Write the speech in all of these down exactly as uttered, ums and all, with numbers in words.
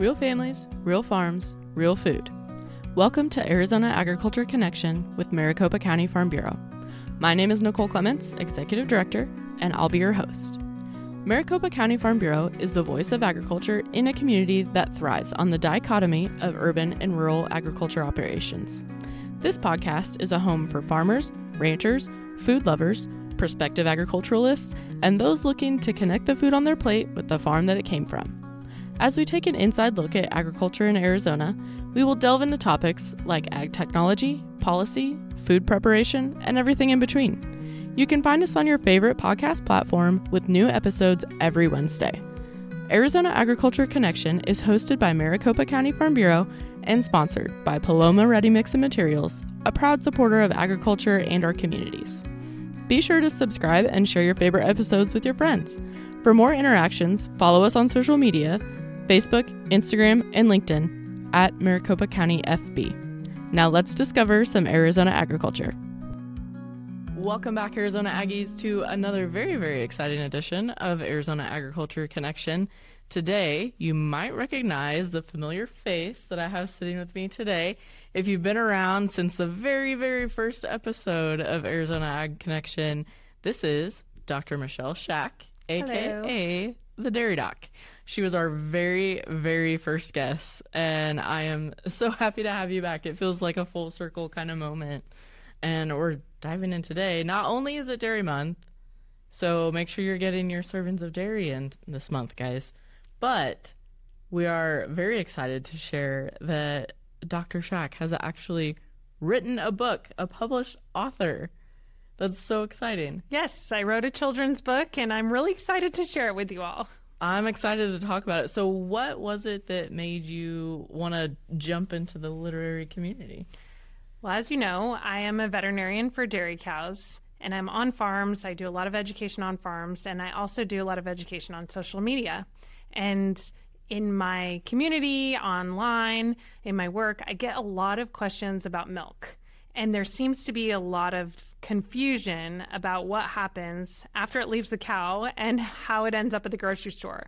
Real families, real farms, real food. Welcome to Arizona Agriculture Connection with Maricopa County Farm Bureau. My name is Nicole Clements, Executive Director, and I'll be your host. Maricopa County Farm Bureau is the voice of agriculture in a community that thrives on the dichotomy of urban and rural agriculture operations. This podcast is a home for farmers, ranchers, food lovers, prospective agriculturalists, and those looking to connect the food on their plate with the farm that it came from. As we take an inside look at agriculture in Arizona, we will delve into topics like ag technology, policy, food preparation, and everything in between. You can find us on your favorite podcast platform with new episodes every Wednesday. Arizona Agriculture Connection is hosted by Maricopa County Farm Bureau and sponsored by Paloma Ready Mix and Materials, a proud supporter of agriculture and our communities. Be sure to subscribe and share your favorite episodes with your friends. For more interactions, follow us on social media, Facebook, Instagram, and LinkedIn at Maricopa County F B. Now let's discover some Arizona agriculture. Welcome back, Arizona Aggies, to another very, very exciting edition of Arizona Agriculture Connection. Today, you might recognize the familiar face that I have sitting with me today. If you've been around since the very, very first episode of Arizona Ag Connection, this is Doctor Michelle Schack, a k a the Dairy Doc. She was our very, very first guest, and I am so happy to have you back. It feels like a full circle kind of moment. And we're diving in today. Not only is it Dairy Month, so make sure you're getting your servings of dairy in this month, guys. But we are very excited to share that Doctor Schack has actually written a book, a published author. That's so exciting. Yes, I wrote a children's book, and I'm really excited to share it with you all. I'm excited to talk about it. So what was it that made you want to jump into the literary community? Well, as you know, I am a veterinarian for dairy cows, and I'm on farms. I do a lot of education on farms, and I also do a lot of education on social media. And in my community, online, in my work, I get a lot of questions about milk. And there seems to be a lot of confusion about what happens after it leaves the cow and how it ends up at the grocery store.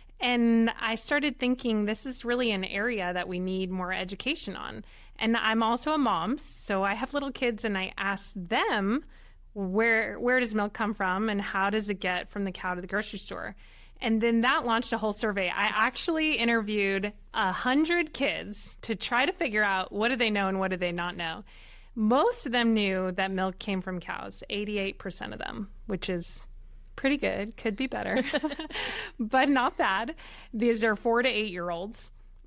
And I started thinking this is really an area that we need more education on. And I'm also a mom, so I have little kids, and I ask them, where where does milk come from and how does it get from the cow to the grocery store? And then that launched a whole survey. I actually interviewed one hundred kids to try to figure out what do they know and what do they not know. Most of them knew that milk came from cows, eighty-eight percent of them, which is pretty good. Could be better, but not bad. These are four to eight-year-olds,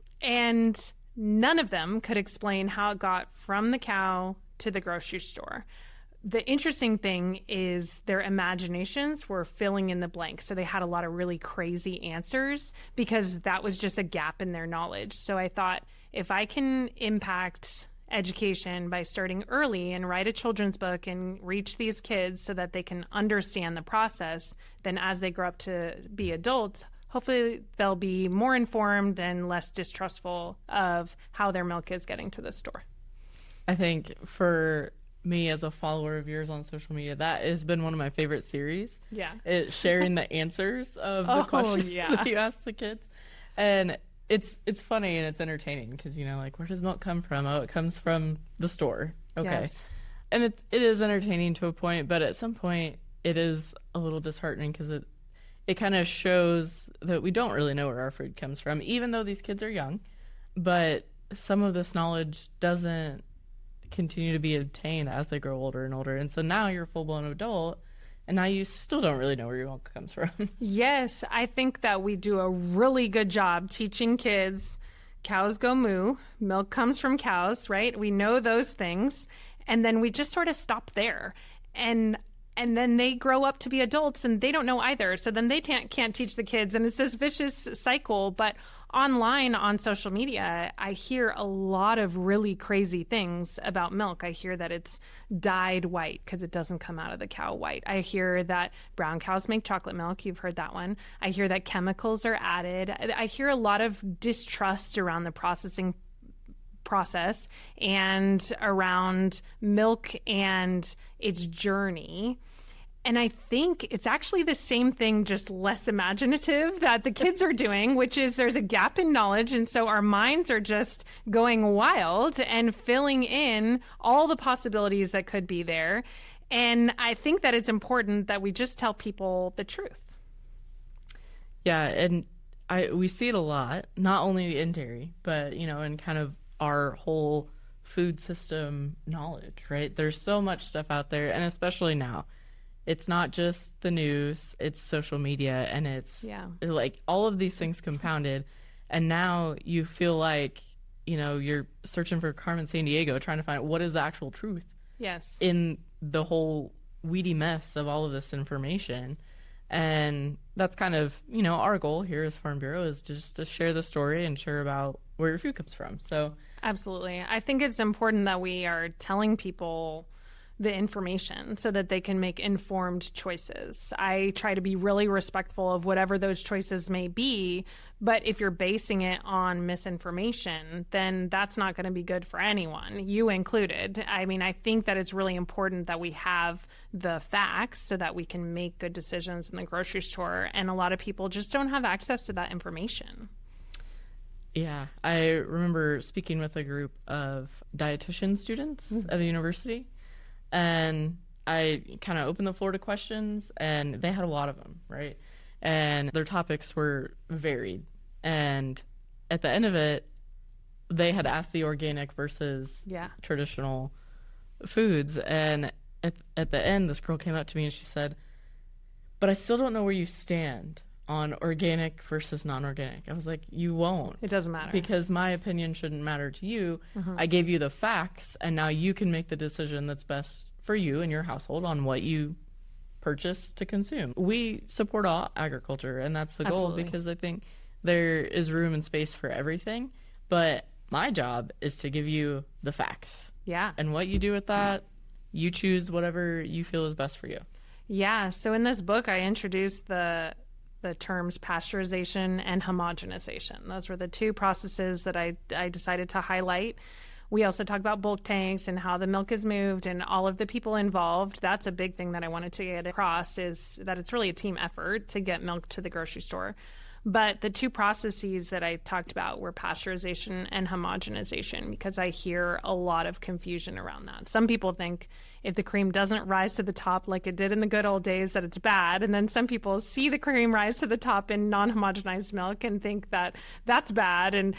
and none of them could explain how it got from the cow to the grocery store. The interesting thing is their imaginations were filling in the blank. So they had a lot of really crazy answers because that was just a gap in their knowledge. So I thought if I can impact education by starting early and write a children's book and reach these kids so that they can understand the process, then as they grow up to be adults, hopefully they'll be more informed and less distrustful of how their milk is getting to the store. I think for me as a follower of yours on social media, that has been one of my favorite series. Yeah. It's sharing the answers of the oh, questions yeah. that you ask the kids. And it's it's funny and it's entertaining because, you know, like, where does milk come from? Oh, it comes from the store. Okay. Yes. And it, it is entertaining to a point, but at some point it is a little disheartening because it, it kind of shows that we don't really know where our food comes from, even though these kids are young. But some of this knowledge doesn't continue to be obtained as they grow older and older. And so now you're a full-blown adult, and now you still don't really know where your milk comes from. Yes, I think that we do a really good job teaching kids cows go moo, milk comes from cows, right? We know those things, and then we just sort of stop there. And and then they grow up to be adults, and they don't know either. So then they can't, can't teach the kids, and it's this vicious cycle. But online on social media, I hear a lot of really crazy things about milk. I hear that it's dyed white because it doesn't come out of the cow white. I hear that brown cows make chocolate milk. You've heard that one. I hear that chemicals are added. I hear a lot of distrust around the processing process and around milk and its journey. And I think it's actually the same thing, just less imaginative, that the kids are doing, which is there's a gap in knowledge. And so our minds are just going wild and filling in all the possibilities that could be there. And I think that it's important that we just tell people the truth. Yeah, and I we see it a lot, not only in dairy, but, you know, in kind of our whole food system knowledge, right? There's so much stuff out there, and especially now. It's not just the news, it's social media, and it's yeah. like all of these things compounded. And now you feel like, you know, you're searching for Carmen Sandiego, trying to find what is the actual truth. Yes. In the whole weedy mess of all of this information. And that's kind of, you know, our goal here as Farm Bureau is just to share the story and share about where your food comes from. So absolutely. I think it's important that we are telling people the information so that they can make informed choices. I try to be really respectful of whatever those choices may be, but if you're basing it on misinformation, then that's not going to be good for anyone, you included. I mean, I think that it's really important that we have the facts so that we can make good decisions in the grocery store, and a lot of people just don't have access to that information. Yeah, I remember speaking with a group of dietitian students mm-hmm. at a university. And I kind of opened the floor to questions, and they had a lot of them, right? And their topics were varied. And at the end of it, they had asked the organic versus yeah. traditional foods. And at, at the end, this girl came up to me and she said, but I still don't know where you stand on organic versus non-organic. I was like, you won't. It doesn't matter. Because my opinion shouldn't matter to you. Mm-hmm. I gave you the facts, and now you can make the decision that's best for you and your household on what you purchase to consume. We support all agriculture, and that's the goal. Absolutely. Because I think there is room and space for everything. But my job is to give you the facts. Yeah. And what you do with that, you choose whatever you feel is best for you. Yeah. So in this book, I introduced the the terms pasteurization and homogenization. Those were the two processes that I, I decided to highlight. We also talk about bulk tanks and how the milk is moved and all of the people involved. That's a big thing that I wanted to get across, is that it's really a team effort to get milk to the grocery store. But the two processes that I talked about were pasteurization and homogenization, because I hear a lot of confusion around that. Some people think if the cream doesn't rise to the top like it did in the good old days, that it's bad. And then some people see the cream rise to the top in non-homogenized milk and think that that's bad. And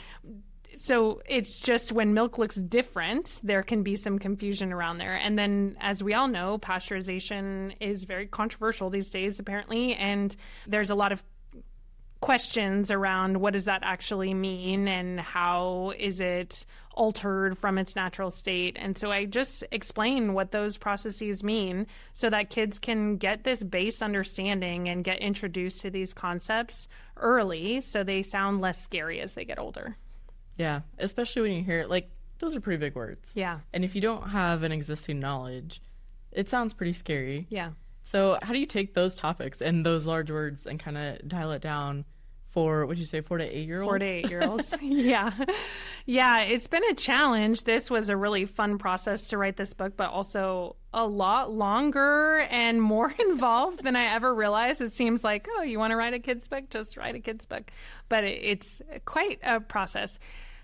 so it's just when milk looks different, there can be some confusion around there. And then, as we all know, pasteurization is very controversial these days, apparently. And there's a lot of questions around what does that actually mean and how is it altered from its natural state. And so I just explain what those processes mean so that kids can get this base understanding and get introduced to these concepts early so they sound less scary as they get older. Yeah, especially when you hear, like, those are pretty big words. Yeah. And if you don't have an existing knowledge, it sounds pretty scary. Yeah. So how do you take those topics and those large words and kind of dial it down for, what'd you say, four to eight-year-olds? Four to eight-year-olds, yeah. Yeah, it's been a challenge. This was a really fun process to write this book, but also a lot longer and more involved than I ever realized. It seems like, oh, you want to write a kid's book? Just write a kid's book. But it's quite a process.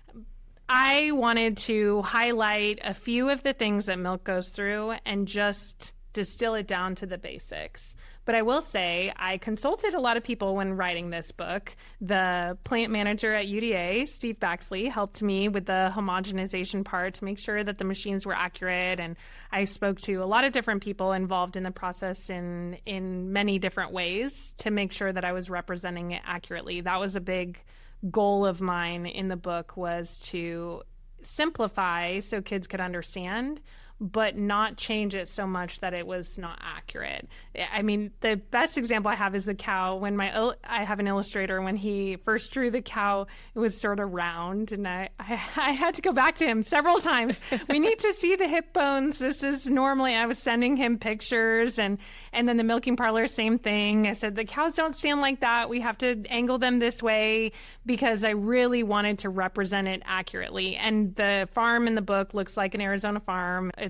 I wanted to highlight a few of the things that milk goes through and just distill it down to the basics. But I will say I consulted a lot of people when writing this book. The plant manager at U D A, Steve Baxley, helped me with the homogenization part to make sure that the machines were accurate. And I spoke to a lot of different people involved in the process in, in many different ways to make sure that I was representing it accurately. That was a big goal of mine in the book, was to simplify so kids could understand, but not change it so much that it was not accurate. I mean, the best example I have is the cow. When my I have an illustrator, when he first drew the cow, it was sort of round, and I, I, I had to go back to him several times. We need to see the hip bones. This is normally, I was sending him pictures, and, and then the milking parlor, same thing. I said, the cows don't stand like that. We have to angle them this way, because I really wanted to represent it accurately. And the farm in the book looks like an Arizona farm. It's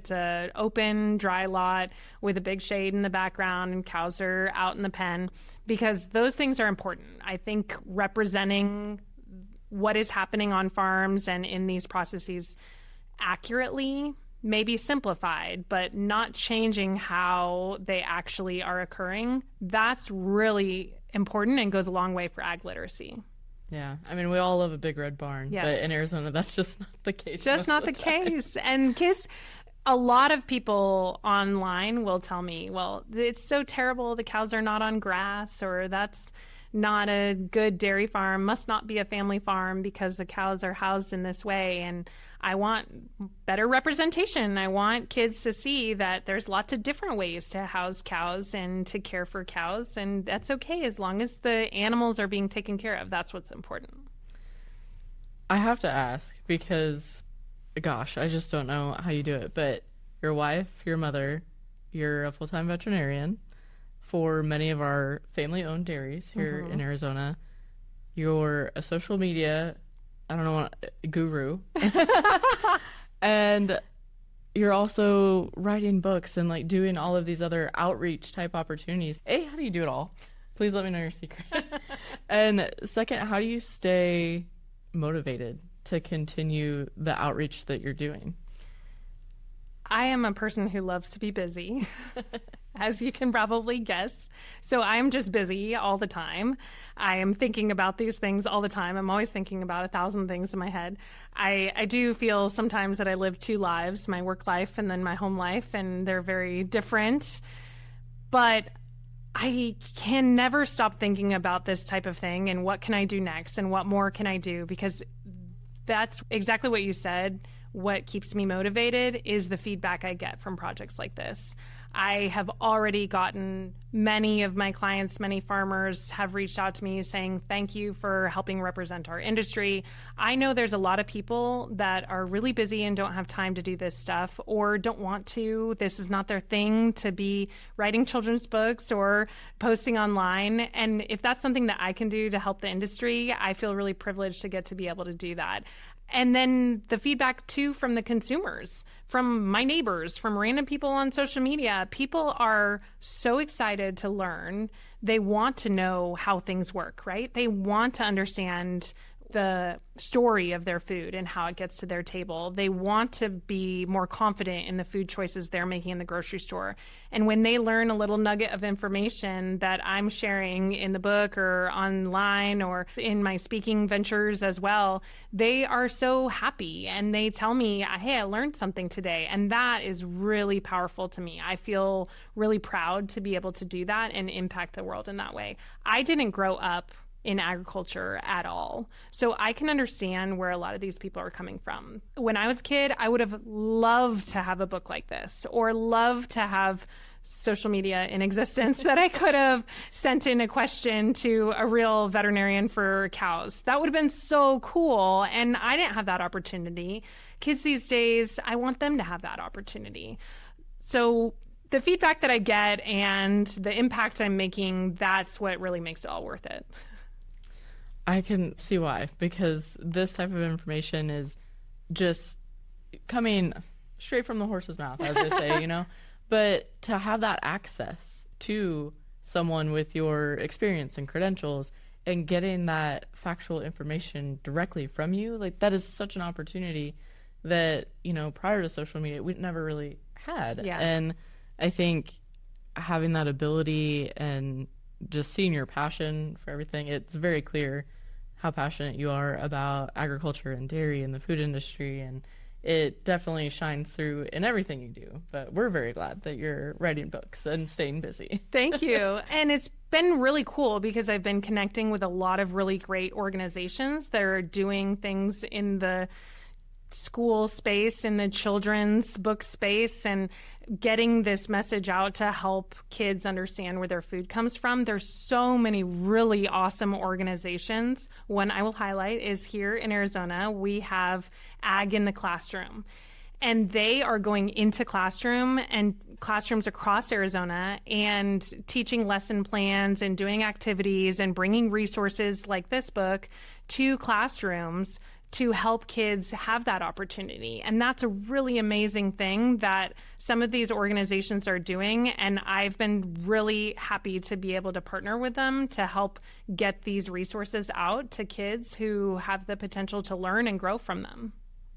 it's a open, dry lot with a big shade in the background and cows are out in the pen, because those things are important. I think representing what is happening on farms and in these processes accurately, maybe simplified, but not changing how they actually are occurring, that's really important and goes a long way for ag literacy. Yeah. I mean, we all love a big red barn, yes. but in Arizona, that's just not the case. Just not the, the case. And kids, a lot of people online will tell me, well, it's so terrible the cows are not on grass, or that's not a good dairy farm, must not be a family farm because the cows are housed in this way. And I want better representation. I want kids to see that there's lots of different ways to house cows and to care for cows. And that's okay as long as the animals are being taken care of. That's what's important. I have to ask because, gosh, I just don't know how you do it. But your wife, your mother, you're a full-time veterinarian for many of our family-owned dairies here mm-hmm. in Arizona. You're a social media I don't know what guru. And you're also writing books and like doing all of these other outreach type opportunities. A, how do you do it all? Please let me know your secret. And second, how do you stay motivated to continue the outreach that you're doing? I am a person who loves to be busy, as you can probably guess. So I'm just busy all the time. I am thinking about these things all the time. I'm always thinking about a thousand things in my head. I, I do feel sometimes that I live two lives, my work life and then my home life, and they're very different. But I can never stop thinking about this type of thing and what can I do next and what more can I do, because that's exactly what you said. What keeps me motivated is the feedback I get from projects like this. I have already gotten many of my clients, many farmers have reached out to me saying, thank you for helping represent our industry. I know there's a lot of people that are really busy and don't have time to do this stuff or don't want to. This is not their thing to be writing children's books or posting online. And if that's something that I can do to help the industry, I feel really privileged to get to be able to do that. And then the feedback, too, from the consumers, from my neighbors, from random people on social media. People are so excited to learn. They want to know how things work, right? They want to understand the story of their food and how it gets to their table. They want to be more confident in the food choices they're making in the grocery store. And when they learn a little nugget of information that I'm sharing in the book or online or in my speaking ventures as well, they are so happy and they tell me, hey, I learned something today. And that is really powerful to me. I feel really proud to be able to do that and impact the world in that way. I didn't grow up in agriculture at all. So I can understand where a lot of these people are coming from. When I was a kid, I would have loved to have a book like this or loved to have social media in existence that I could have sent in a question to a real veterinarian for cows. That would have been so cool. And I didn't have that opportunity. Kids these days, I want them to have that opportunity. So the feedback that I get and the impact I'm making, that's what really makes it all worth it. I can see why, because this type of information is just coming straight from the horse's mouth, as they say, you know. But to have that access to someone with your experience and credentials and getting that factual information directly from you, like that is such an opportunity that, you know, prior to social media, we never really had. Yeah. And I think having that ability and just seeing your passion for everything, it's very clear how passionate you are about agriculture and dairy and the food industry, and it definitely shines through in everything you do. But we're very glad that you're writing books and staying busy. Thank you. And it's been really cool because I've been connecting with a lot of really great organizations that are doing things in the school space, in the children's book space, and getting this message out to help kids understand where their food comes from. There's so many really awesome organizations. One I will highlight is here in Arizona. We have Ag in the Classroom. And they are going into classroom and classrooms across Arizona and teaching lesson plans and doing activities and bringing resources like this book to classrooms to help kids have that opportunity. And that's a really amazing thing that some of these organizations are doing. And I've been really happy to be able to partner with them to help get these resources out to kids who have the potential to learn and grow from them.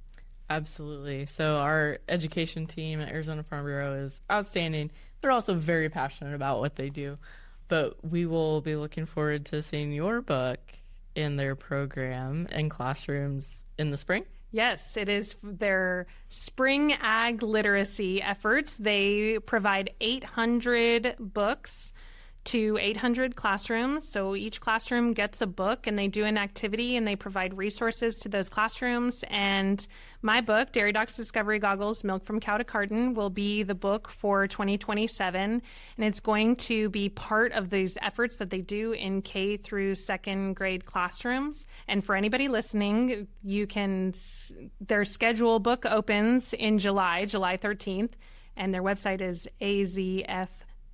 Absolutely. So our education team at Arizona Farm Bureau is outstanding. They're also very passionate about what they do. But we will be looking forward to seeing your book in their program and classrooms in the spring. Yes, it is their spring ag literacy efforts. They provide eight hundred books to eight hundred classrooms. So each classroom gets a book and they do an activity and they provide resources to those classrooms. And my book, Dairy Doc's Discovery Goggles, Milk from Cow to Carton, will be the book for twenty twenty-seven. And it's going to be part of these efforts that they do in K through second grade classrooms. And for anybody listening, you can, their schedule book opens in July, July thirteenth, and their website is A Z F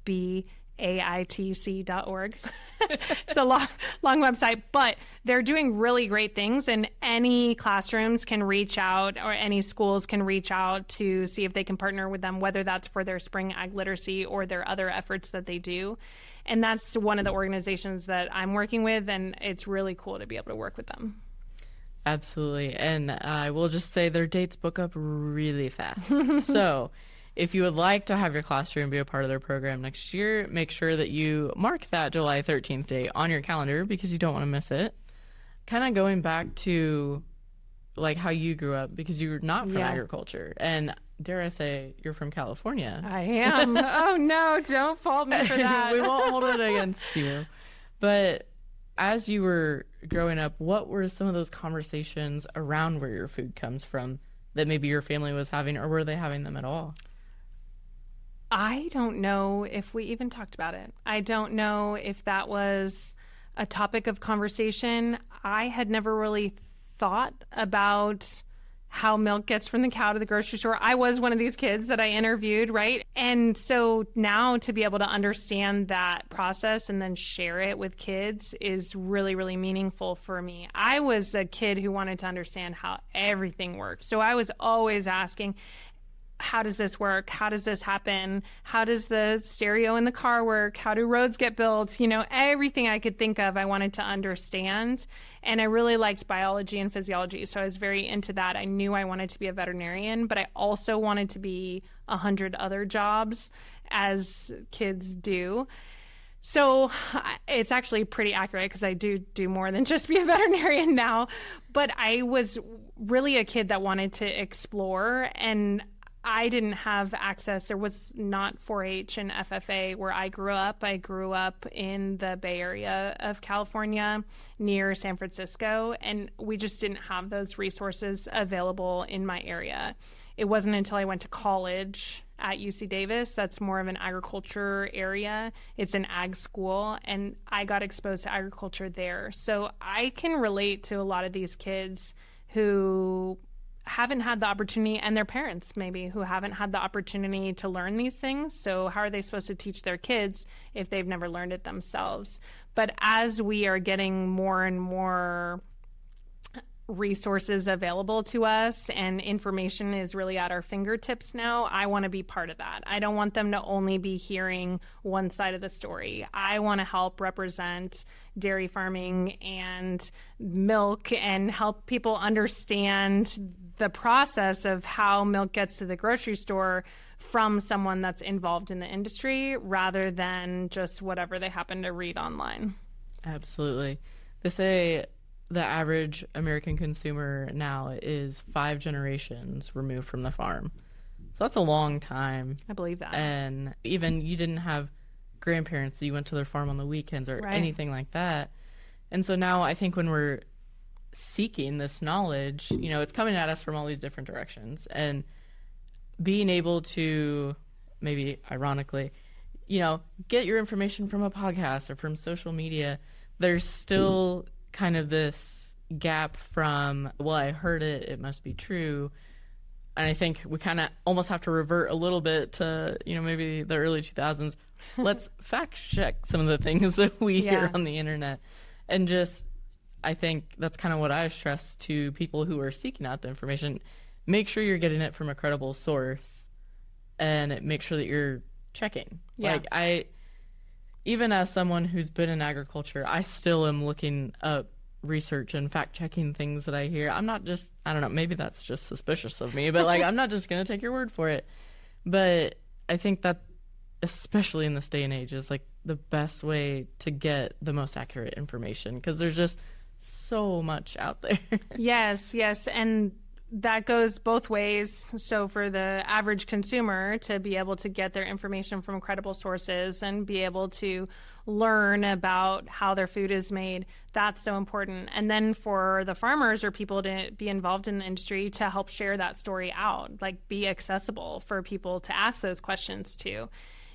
B A I T C dot org. It's a long, long website, but they're doing really great things, and any classrooms can reach out or any schools can reach out to see if they can partner with them, whether that's for their spring ag literacy or their other efforts that they do. And that's one of the organizations that I'm working with, and it's really cool to be able to work with them. Absolutely. And I will just say their dates book up really fast. So if you would like to have your classroom be a part of their program next year, make sure that you mark that July thirteenth date on your calendar because you don't want to miss it. Kind of going back to like how you grew up, because you're not from Yeah. agriculture, and dare I say you're from California. I am. Oh, no, don't fault me for that. We won't hold it against you. But as you were growing up, what were some of those conversations around where your food comes from that maybe your family was having, or were they having them at all? I don't know if we even talked about it. I don't know if that was a topic of conversation. I had never really thought about how milk gets from the cow to the grocery store. I was one of these kids that I interviewed, right? And so now to be able to understand that process and then share it with kids is really, really meaningful for me. I was a kid who wanted to understand how everything works. So I was always asking, how does this work? How does this happen? How does the stereo in the car work? How do roads get built? You know, everything I could think of, I wanted to understand. And I really liked biology and physiology. So I was very into that. I knew I wanted to be a veterinarian, but I also wanted to be a hundred other jobs, as kids do. So it's actually pretty accurate because I do do more than just be a veterinarian now. But I was really a kid that wanted to explore, and I didn't have access. There was not four H and F F A where I grew up. I grew up in the Bay Area of California near San Francisco, and we just didn't have those resources available in my area. It wasn't until I went to college at U C Davis, that's more of an agriculture area. It's an ag school, and I got exposed to agriculture there. So I can relate to a lot of these kids who haven't had the opportunity, and their parents maybe who haven't had the opportunity to learn these things. So how are they supposed to teach their kids if they've never learned it themselves? But as we are getting more and more resources available to us and information is really at our fingertips now, I want to be part of that. I don't want them to only be hearing one side of the story. I want to help represent dairy farming and milk and help people understand the process of how milk gets to the grocery store from someone that's involved in the industry rather than just whatever they happen to read online. Absolutely. They say the average American consumer now is five generations removed from the farm. So that's a long time. I believe that. And even you didn't have grandparents that you went to their farm on the weekends or Right. anything like that. And so now I think when we're seeking this knowledge, you know, it's coming at us from all these different directions. And being able to, maybe ironically, you know, get your information from a podcast or from social media, there's still kind of this gap from, well, I heard it, it must be true, and I think we kind of almost have to revert a little bit to, you know, maybe the early two thousands. Let's fact check some of the things that we Yeah. hear on the internet. And just, I think that's kind of what I stress to people who are seeking out the information. Make sure you're getting it from a credible source, and make sure that you're checking. Yeah. Like, I, even as someone who's been in agriculture, I still am looking up research and fact checking things that I hear. I'm not just, I don't know, maybe that's just suspicious of me, but like, I'm not just going to take your word for it. But I think that, especially in this day and age, is like the best way to get the most accurate information, because there's just so much out there. Yes, yes. And that goes both ways. So for the average consumer to be able to get their information from credible sources and be able to learn about how their food is made, that's so important. And then for the farmers or people to be involved in the industry to help share that story out, like be accessible for people to ask those questions to.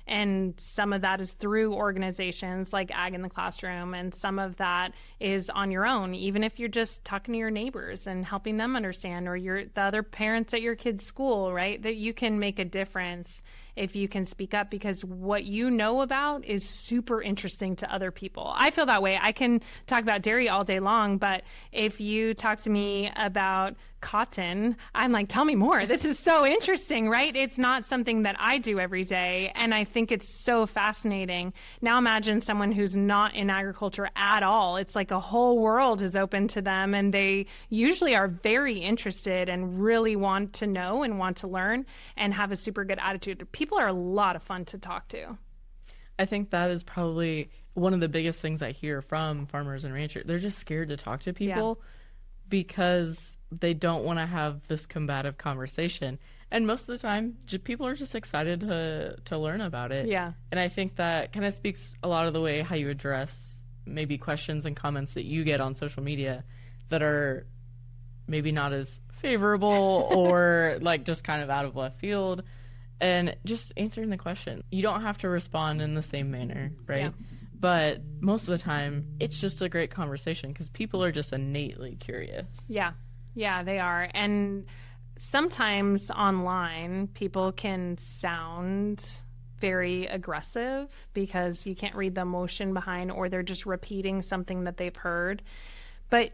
And some of that is through organizations like Ag in the Classroom, and some of that is on your own, even if you're just talking to your neighbors and helping them understand, or your the other parents at your kid's school, right? That you can make a difference if you can speak up, because what you know about is super interesting to other people. I feel that way. I can talk about dairy all day long, but if you talk to me about cotton, I'm like, tell me more. This is so interesting, right? It's not something that I do every day, and I think it's so fascinating. Now imagine someone who's not in agriculture at all. It's like a whole world is open to them, and they usually are very interested and really want to know and want to learn and have a super good attitude. People are a lot of fun to talk to. I think that is probably one of the biggest things I hear from farmers and ranchers. They're just scared to talk to people, yeah, because they don't want to have this combative conversation. And most of the time, j- people are just excited to to learn about it. Yeah. And I think that kind of speaks a lot of the way how you address maybe questions and comments that you get on social media that are maybe not as favorable or like just kind of out of left field. And just answering the question. You don't have to respond in the same manner, right? Yeah. But most of the time, it's just a great conversation because people are just innately curious. Yeah. Yeah, they are. And sometimes online, people can sound very aggressive because you can't read the emotion behind, or they're just repeating something that they've heard. But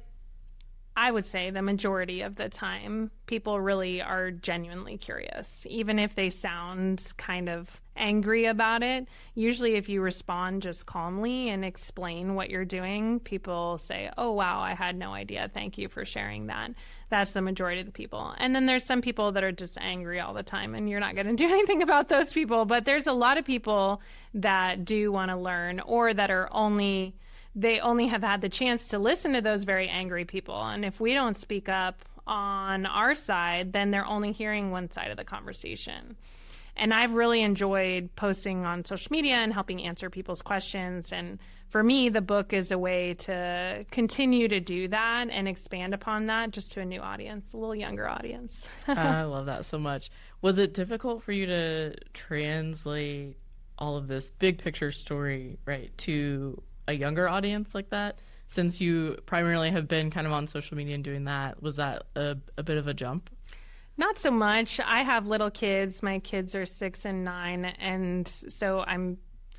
I would say the majority of the time, people really are genuinely curious, even if they sound kind of angry about it. Usually if you respond just calmly and explain what you're doing, people say, oh, wow, I had no idea. Thank you for sharing that. That's the majority of the people. And then there's some people that are just angry all the time, and you're not going to do anything about those people. But there's a lot of people that do want to learn, or that are only... they only have had the chance to listen to those very angry people. And if we don't speak up on our side, then they're only hearing one side of the conversation. And I've really enjoyed posting on social media and helping answer people's questions. And for me, the book is a way to continue to do that and expand upon that just to a new audience, a little younger audience. I love that so much. Was it difficult for you to translate all of this big picture story, right, to a younger audience like that, since you primarily have been kind of on social media and doing that? Was that a, a bit of a jump? Not so much. I have little kids. My kids are six and nine, and so I'm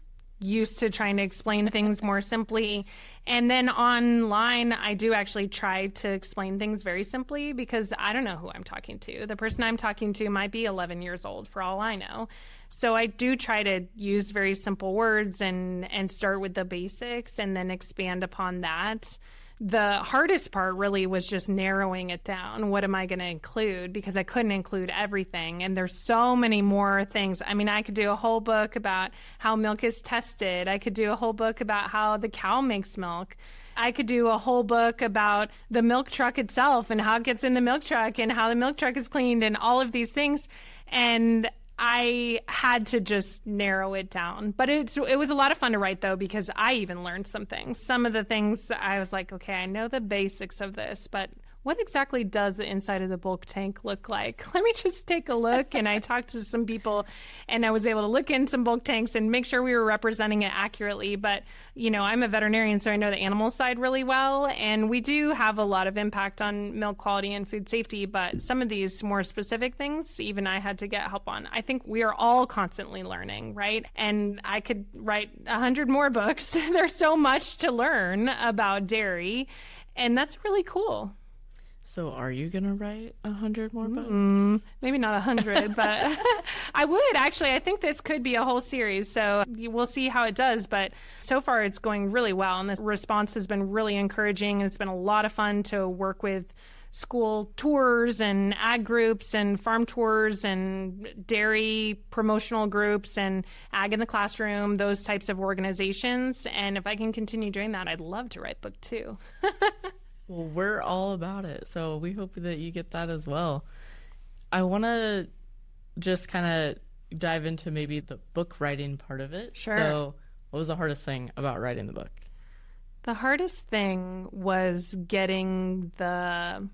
used to trying to explain things more simply. And then online, I do actually try to explain things very simply, because I don't know who I'm talking to. The person I'm talking to might be eleven years old for all I know. So I do try to use very simple words and, and start with the basics and then expand upon that. The hardest part really was just narrowing it down. What am I going to include? Because I couldn't include everything. And there's so many more things. I mean, I could do a whole book about how milk is tested. I could do a whole book about how the cow makes milk. I could do a whole book about the milk truck itself and how it gets in the milk truck and how the milk truck is cleaned and all of these things. And I had to just narrow it down. But it's, it was a lot of fun to write, though, because I even learned some things. Some of the things I was like, okay, I know the basics of this, but what exactly does the inside of the bulk tank look like? Let me just take a look. And I talked to some people, and I was able to look in some bulk tanks and make sure we were representing it accurately. But, you know, I'm a veterinarian, so I know the animal side really well. And we do have a lot of impact on milk quality and food safety. But some of these more specific things, even I had to get help on. I think we are all constantly learning, right? And I could write a hundred more books. There's so much to learn about dairy, and that's really cool. So are you going to write a hundred more books? Mm, maybe not a hundred, but I would actually. I think this could be a whole series, so we'll see how it does. But so far it's going really well, and the response has been really encouraging. It's been a lot of fun to work with school tours and ag groups and farm tours and dairy promotional groups and ag in the classroom, those types of organizations. And if I can continue doing that, I'd love to write book two. Well, we're all about it, so we hope that you get that as well. I want to just kind of dive into maybe the book writing part of it. Sure. So what was the hardest thing about writing the book? The hardest thing was getting the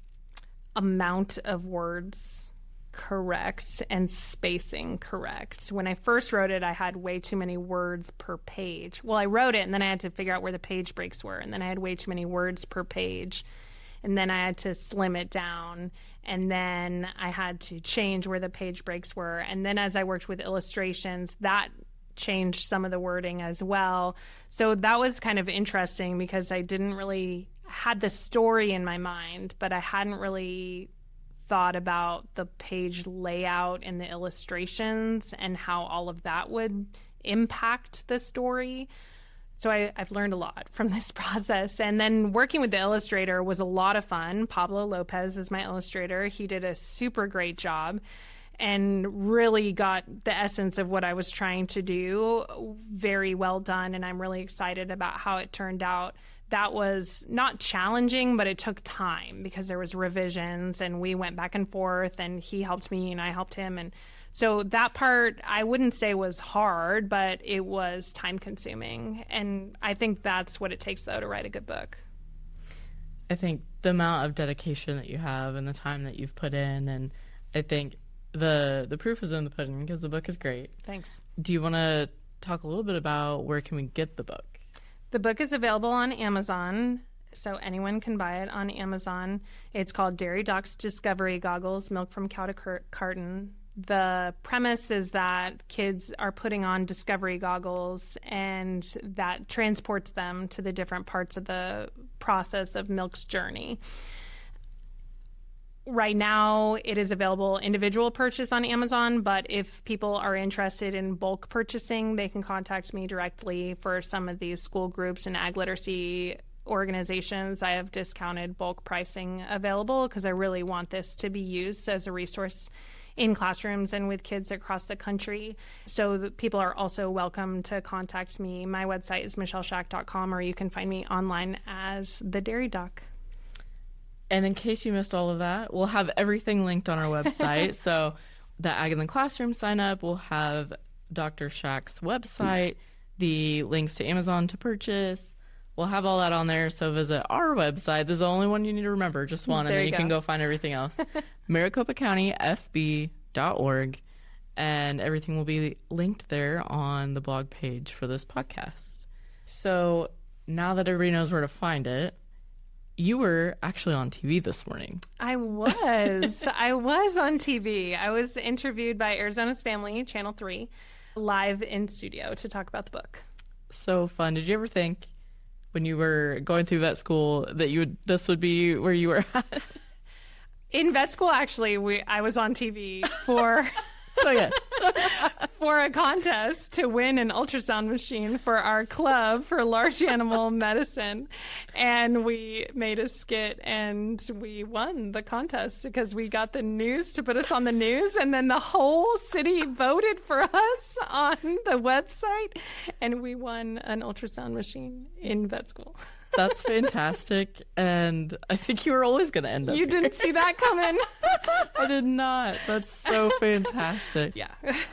amount of words correct and spacing correct. When I first wrote it, I had way too many words per page. Well, I wrote it, and then I had to figure out where the page breaks were, and then I had way too many words per page, and then I had to slim it down, and then I had to change where the page breaks were, and then as I worked with illustrations, that changed some of the wording as well. So that was kind of interesting because I didn't really had the story in my mind, but I hadn't really thought about the page layout and the illustrations and how all of that would impact the story. So I, I've learned a lot from this process. And then working with the illustrator was a lot of fun. Pablo Lopez is my illustrator. He did a super great job and really got the essence of what I was trying to do very well done. And I'm really excited about how it turned out. That was not challenging, but it took time because there was revisions and we went back and forth and he helped me and I helped him. And so that part I wouldn't say was hard, but it was time consuming. And I think that's what it takes, though, to write a good book. I think the amount of dedication that you have and the time that you've put in, and I think the the proof is in the pudding because the book is great. Thanks. Do you want to talk a little bit about where can we get the book? The book is available on Amazon, so anyone can buy it on Amazon. It's called Dairy Doc's Discovery Goggles, Milk from Cow to Cur- Carton. The premise is that kids are putting on discovery goggles and that transports them to the different parts of the process of milk's journey. Right now, it is available individual purchase on Amazon, but if people are interested in bulk purchasing, they can contact me directly for some of these school groups and ag literacy organizations. I have discounted bulk pricing available because I really want this to be used as a resource in classrooms and with kids across the country. So the people are also welcome to contact me. My website is michelle schack dot com, or you can find me online as The Dairy Doc. And in case you missed all of that, we'll have everything linked on our website. So the Ag in the Classroom sign up, we'll have Doctor Schack's website, the links to Amazon to purchase. We'll have all that on there. So visit our website. This is the only one you need to remember, just one, there and then you, you go. can go find everything else. maricopa county f b dot org, and everything will be linked there on the blog page for this podcast. So now that everybody knows where to find it, you were actually on T V this morning. I was. I was on T V. I was interviewed by Arizona's Family, Channel three, live in studio to talk about the book. So fun. Did you ever think when you were going through vet school that you would this would be where you were at? In vet school, actually, we I was on T V for... So yeah, for a contest to win an ultrasound machine for our club for large animal medicine. And we made a skit and we won the contest because we got the news to put us on the news. And then the whole city voted for us on the website. And we won an ultrasound machine in vet school. That's fantastic. And I think you were always going to end up You here. didn't see that coming. I did not. That's so fantastic. Yeah.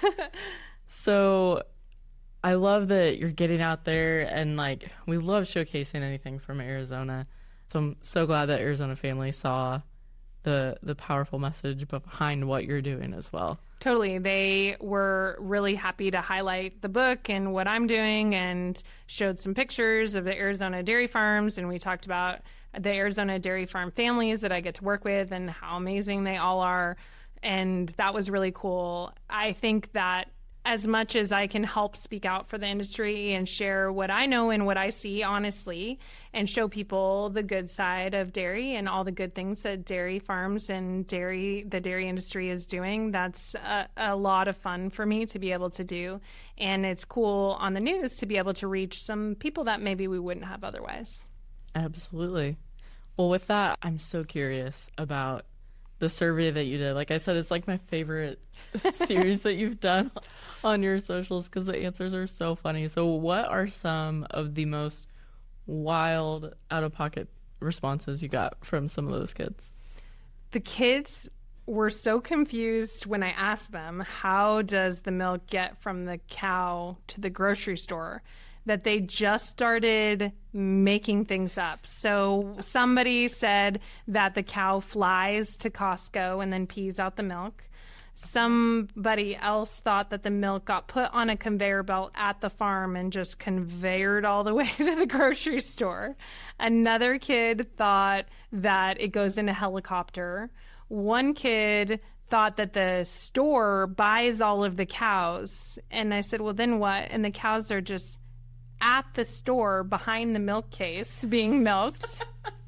So I love that you're getting out there and, like, we love showcasing anything from Arizona. So I'm so glad that Arizona Family saw the the powerful message behind what you're doing as well. Totally. They were really happy to highlight the book and what I'm doing, and showed some pictures of the Arizona dairy farms. And we talked about the Arizona dairy farm families that I get to work with and how amazing they all are. And that was really cool. I think that as much as I can help speak out for the industry and share what I know and what I see honestly, and show people the good side of dairy and all the good things that dairy farms and dairy, the dairy industry is doing, that's a, a lot of fun for me to be able to do. And it's cool on the news to be able to reach some people that maybe we wouldn't have otherwise. Absolutely. Well, with that, I'm so curious about the survey that you did. Like I said, it's like my favorite series that you've done on your socials because the answers are so funny. So what are some of the most wild out-of-pocket responses you got from some of those kids? The kids were so confused when I asked them, how does the milk get from the cow to the grocery store, that they just started making things up. So somebody said that the cow flies to Costco and then pees out the milk. Somebody else thought that the milk got put on a conveyor belt at the farm and just conveyored all the way to the grocery store. Another kid thought that it goes in a helicopter. One kid thought that the store buys all of the cows. And I said, well, then what? And the cows are just at the store behind the milk case being milked.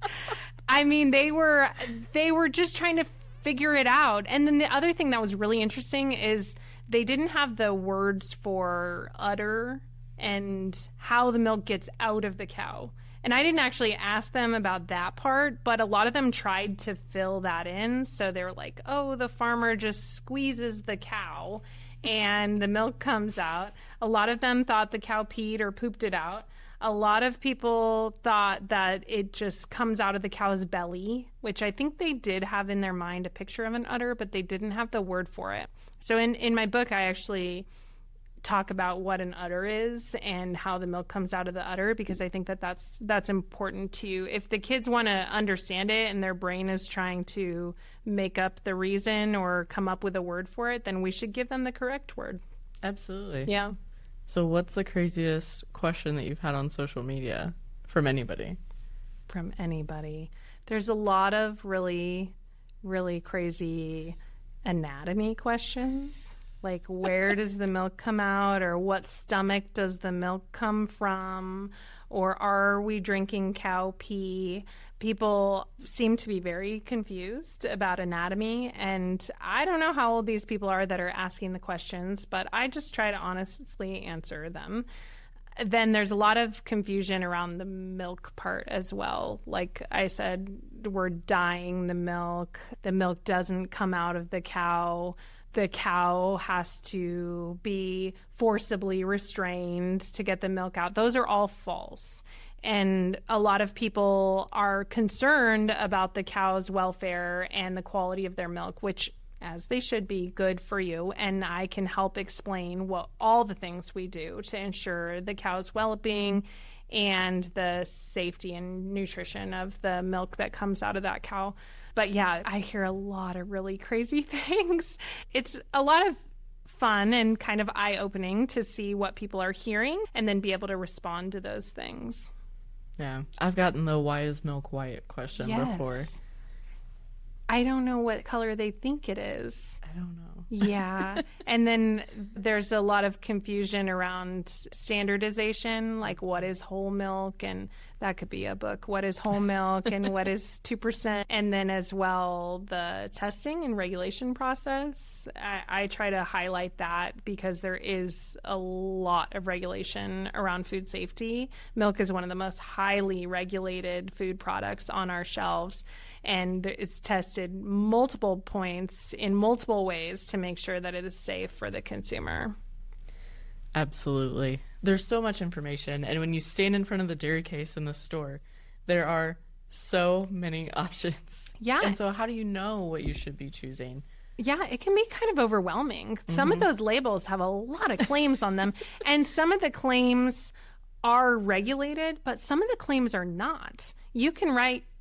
I mean, they were they were just trying to figure it out. And then the other thing that was really interesting is they didn't have the words for udder and how the milk gets out of the cow. And I didn't actually ask them about that part, but a lot of them tried to fill that in. So they were like, oh, the farmer just squeezes the cow and the milk comes out. A lot of them thought the cow peed or pooped it out. A lot of people thought that it just comes out of the cow's belly, which I think they did have in their mind a picture of an udder, but they didn't have the word for it. So in, in my book, I actually talk about what an udder is and how the milk comes out of the udder, because I think that that's, that's important too. If the kids want to understand it and their brain is trying to make up the reason or come up with a word for it, then we should give them the correct word. Absolutely. Yeah. So what's the craziest question that you've had on social media from anybody? From anybody. There's a lot of really, really crazy anatomy questions. Like, where does the milk come out? Or what stomach does the milk come from? Or are we drinking cow pee? People seem to be very confused about anatomy. And I don't know how old these people are that are asking the questions, but I just try to honestly answer them. Then there's a lot of confusion around the milk part as well. Like I said, we're dyeing the milk. The milk doesn't come out of the cow. The cow has to be forcibly restrained to get the milk out. Those are all false. And a lot of people are concerned about the cow's welfare and the quality of their milk, which, as they should be, good for you. And I can help explain what all the things we do to ensure the cow's well-being and the safety and nutrition of the milk that comes out of that cow. But yeah, I hear a lot of really crazy things. It's a lot of fun and kind of eye-opening to see what people are hearing and then be able to respond to those things. Yeah. I've gotten the why is milk white question yes. before. I don't know what color they think it is. I don't know. Yeah. And then there's a lot of confusion around standardization, like what is whole milk, and that could be a book. What is whole milk and what is two percent? And then as well, the testing and regulation process. I, I try to highlight that because there is a lot of regulation around food safety. Milk is one of the most highly regulated food products on our shelves. And it's tested multiple points in multiple ways to make sure that it is safe for the consumer. Absolutely. There's so much information. And when you stand in front of the dairy case in the store, there are so many options. Yeah. And so how do you know what you should be choosing? Yeah, it can be kind of overwhelming. Mm-hmm. Some of those labels have a lot of claims on them. And some of the claims are regulated, but some of the claims are not. You can write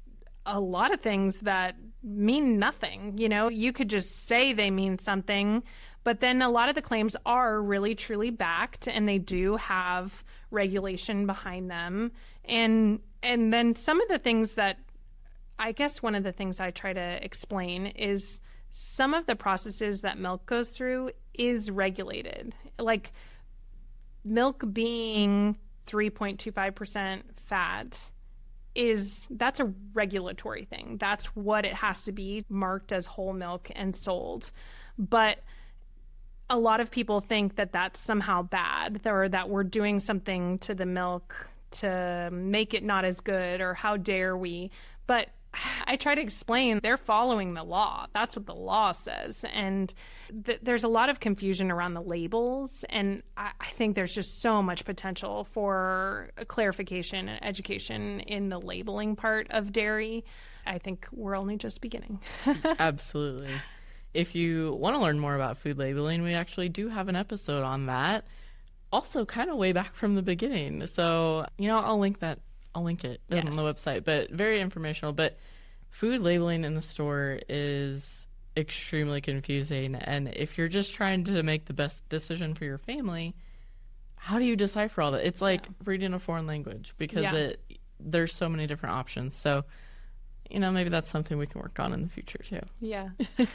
a lot of things that mean nothing. You know, you could just say they mean something, but then a lot of the claims are really, truly backed, and they do have regulation behind them. And and then some of the things that, I guess one of the things I try to explain is some of the processes that milk goes through is regulated. Like milk being three point two five percent fat is, that's a regulatory thing. That's what it has to be, marked as whole milk and sold. But a lot of people think that that's somehow bad, or that we're doing something to the milk to make it not as good, or how dare we. But I try to explain they're following the law. That's what the law says. And th- there's a lot of confusion around the labels. And I-, I think there's just so much potential for a clarification and education in the labeling part of dairy. I think we're only just beginning. Absolutely. If you want to learn more about food labeling, we actually do have an episode on that. Also kind of way back from the beginning. So, you know, I'll link that. I'll link it yes. on the website, but very informational. But food labeling in the store is extremely confusing. And if you're just trying to make the best decision for your family, how do you decipher all that? It's like yeah. reading a foreign language, because yeah. it there's so many different options. So, you know, maybe that's something we can work on in the future too. Yeah.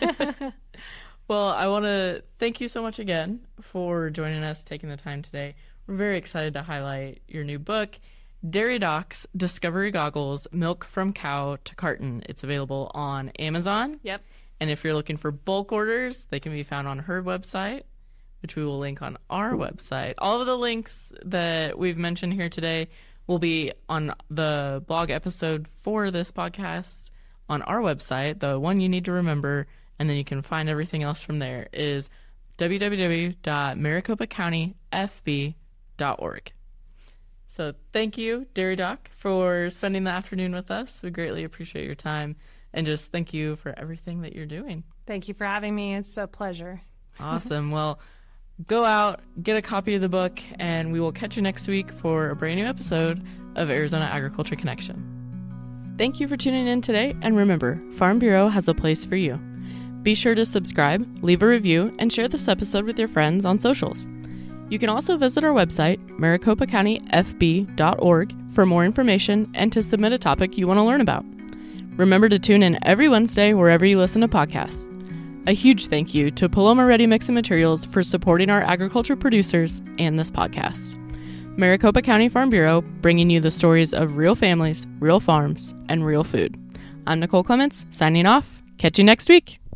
Well, I want to thank you so much again for joining us, taking the time today. We're very excited to highlight your new book, Dairy Doc's Discovery Goggles, Milk from Cow to Carton. It's available on Amazon. Yep. And if you're looking for bulk orders, they can be found on her website, which we will link on our website. All of the links that we've mentioned here today will be on the blog episode for this podcast on our website. The one you need to remember, and then you can find everything else from there, is w w w dot maricopa county f b dot org. So thank you, Dairy Doc, for spending the afternoon with us. We greatly appreciate your time, and just thank you for everything that you're doing. Thank you for having me. It's a pleasure. Awesome. Well, go out, get a copy of the book, and we will catch you next week for a brand new episode of Arizona Agriculture Connection. Thank you for tuning in today, and remember, Farm Bureau has a place for you. Be sure to subscribe, leave a review, and share this episode with your friends on socials. You can also visit our website, maricopa county f b dot org, for more information and to submit a topic you want to learn about. Remember to tune in every Wednesday wherever you listen to podcasts. A huge thank you to Paloma Ready Mix and Materials for supporting our agriculture producers and this podcast. Maricopa County Farm Bureau, bringing you the stories of real families, real farms, and real food. I'm Nicole Clements, signing off. Catch you next week.